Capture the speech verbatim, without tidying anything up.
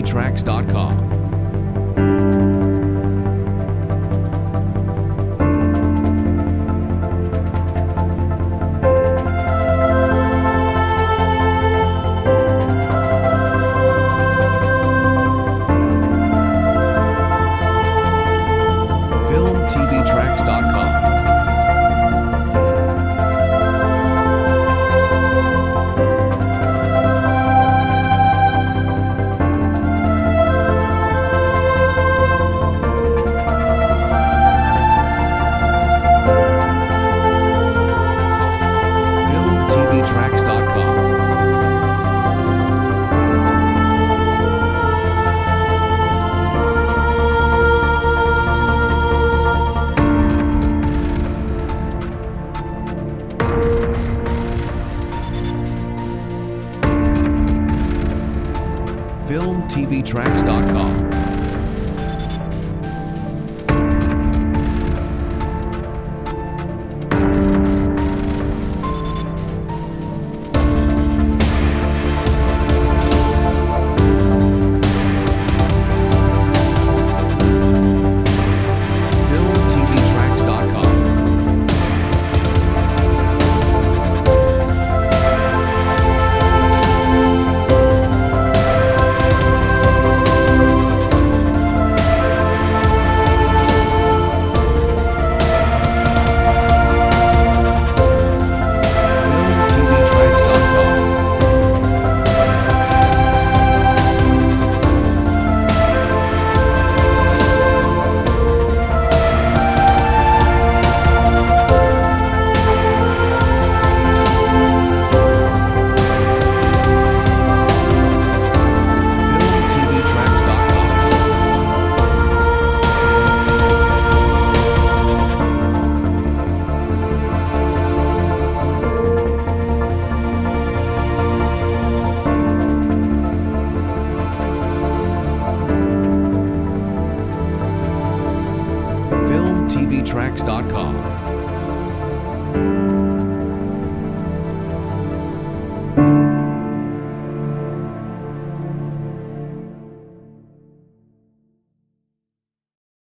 tracks dot com. film t v tracks dot com. film t v tracks dot com. film t v tracks dot com. film t v tracks dot com. film t v tracks dot com.